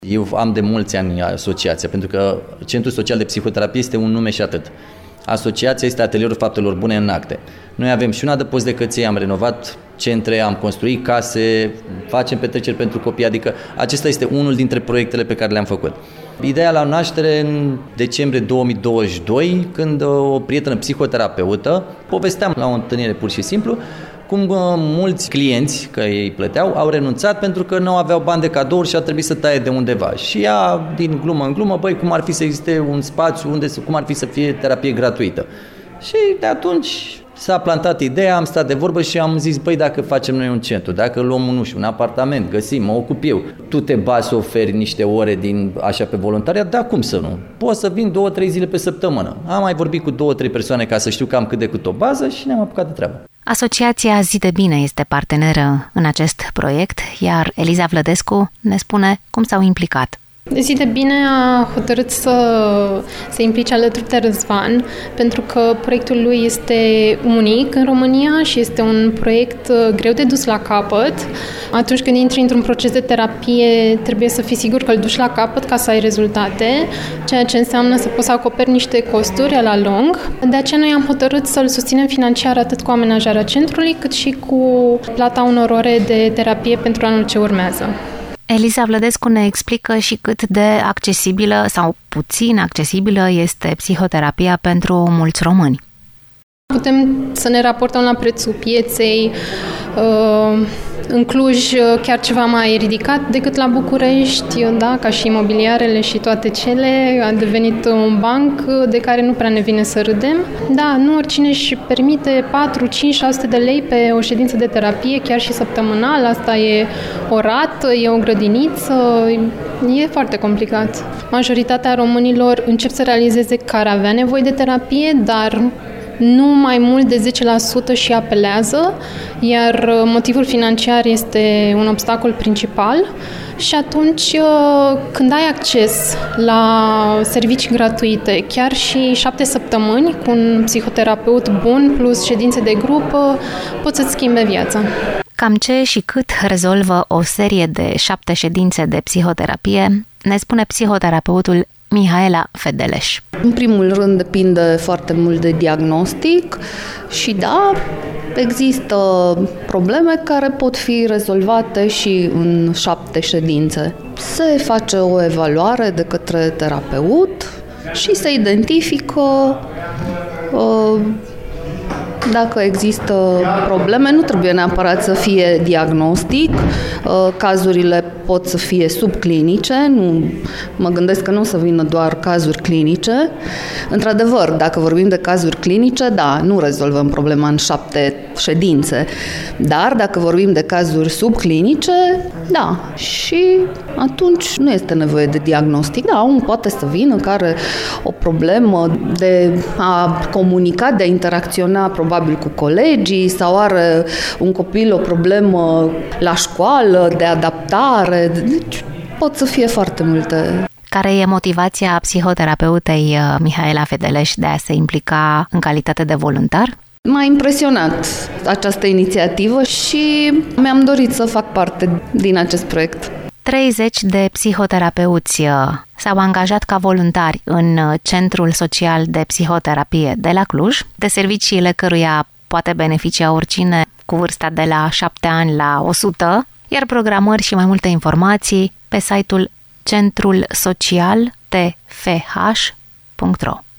Eu am de mulți ani asociația, pentru că Centrul Social de Psihoterapie este un nume și atât. Asociația este Atelierul Faptelor Bune în Acte. Noi avem și un adăpost de căței, am renovat centre, am construit case, facem petreceri pentru copii, adică acesta este unul dintre proiectele pe care le-am făcut. Ideea la naștere în decembrie 2022, când o prietenă psihoterapeută, povesteam la o întâlnire pur și simplu, cum mulți clienți, că ei plăteau, au renunțat pentru că nu aveau bani de cadouri și a trebuit să taie de undeva. Și ea, din glumă în glumă, cum ar fi să existe un spațiu cum ar fi să fie terapie gratuită. Și de atunci s-a plantat ideea, am stat de vorbă și am zis, dacă facem noi un centru, dacă luăm un apartament, găsim, mă ocup eu, tu te bazi să oferi niște ore așa pe voluntariat, dar cum să nu? Pot să vin 2-3 zile pe săptămână. Am mai vorbit cu 2-3 persoane ca să știu cam cât de cât o bază și ne-am apucat de treabă. Asociația Zi de Bine este parteneră în acest proiect, iar Eliza Vlădescu ne spune cum s-au implicat. Zi de Bine a hotărât să se implice alături de Răzvan, pentru că proiectul lui este unic în România și este un proiect greu de dus la capăt. Atunci când intri într-un proces de terapie, trebuie să fii sigur că îl duci la capăt ca să ai rezultate, ceea ce înseamnă să poți să acoperi niște costuri la lung. De aceea noi am hotărât să-l susținem financiar atât cu amenajarea centrului, cât și cu plata unor ore de terapie pentru anul ce urmează. Eliza Vlădescu ne explică și cât de accesibilă sau puțin accesibilă este psihoterapia pentru mulți români. Putem să ne raportăm la prețul pieței, în Cluj chiar ceva mai ridicat decât la București, da, ca și imobiliarele și toate cele, a devenit un banc de care nu prea ne vine să râdem. Da, nu oricine își permite 4, 5, 600 de lei pe o ședință de terapie, chiar și săptămânal, asta e o rată, e o grădiniță, e foarte complicat. Majoritatea românilor încep să realizeze că ar avea nevoie de terapie, dar nu mai mult de 10% și apelează, iar motivul financiar este un obstacol principal și atunci când ai acces la servicii gratuite, chiar și 7 săptămâni cu un psihoterapeut bun plus ședințe de grup, poți să-ți schimbe viața. Cam ce și cât rezolvă o serie de 7 ședințe de psihoterapie, ne spune psihoterapeutul Mihaela Fedeleș. În primul rând depinde foarte mult de diagnostic și da, există probleme care pot fi rezolvate și în 7 ședințe. Se face o evaluare de către terapeut și se identifică dacă există probleme. Nu trebuie neapărat să fie diagnostic, cazurile pot să fie subclinice, nu, mă gândesc că nu o să vină doar cazuri clinice. Într-adevăr, dacă vorbim de cazuri clinice, da, nu rezolvăm problema în 7 ședințe, dar dacă vorbim de cazuri subclinice, da, și atunci nu este nevoie de diagnostic. Da, unul poate să vină care o problemă de a comunica, de a interacționa probabil cu colegii sau are un copil o problemă la școală, de adaptare, deci pot să fie foarte multe. Care e motivația psihoterapeutei Mihaela Fedeleș de a se implica în calitate de voluntar? M-a impresionat această inițiativă și mi-am dorit să fac parte din acest proiect. 30 de psihoterapeuți s-au angajat ca voluntari în Centrul Social de Psihoterapie de la Cluj, de serviciile căruia poate beneficia oricine cu vârsta de la 7 ani la 100, iar programări și mai multe informații pe site-ul centrulsocialtfh.ro.